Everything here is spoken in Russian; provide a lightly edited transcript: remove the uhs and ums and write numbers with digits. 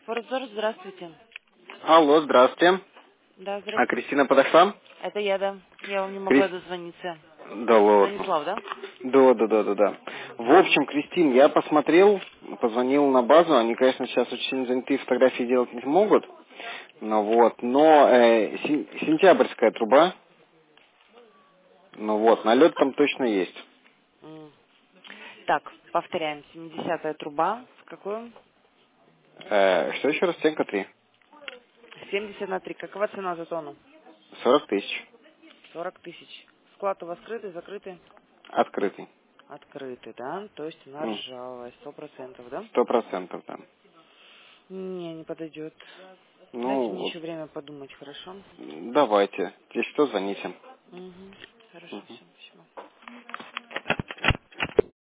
Форзор, здравствуйте. Алло, здравствуйте. Да, А здравствуйте. Кристина подошла? Это я, да. Я вам не могла Крис... дозвониться. Да ладно. Станислав, да? Да. В Угу. общем, Кристин, я посмотрел, позвонил на базу, они, конечно, сейчас очень заняты, фотографии делать не смогут, но сентябрьская труба, налет там точно есть. М. Так, повторяем. 70-я труба. С какой? Что еще раз, стенка 3? 70 на 3. Какова цена за тонну? 40 тысяч. 40 тысяч. Склад у вас скрытый, закрытый? Открытый. Открытый, да? То есть она ржавая, 100%, да? 100%, да. Не подойдет. Дайте мне Ну, еще время подумать, хорошо? давайте. Если что, звоните. Угу. Хорошо, Мгм. все, спасибо.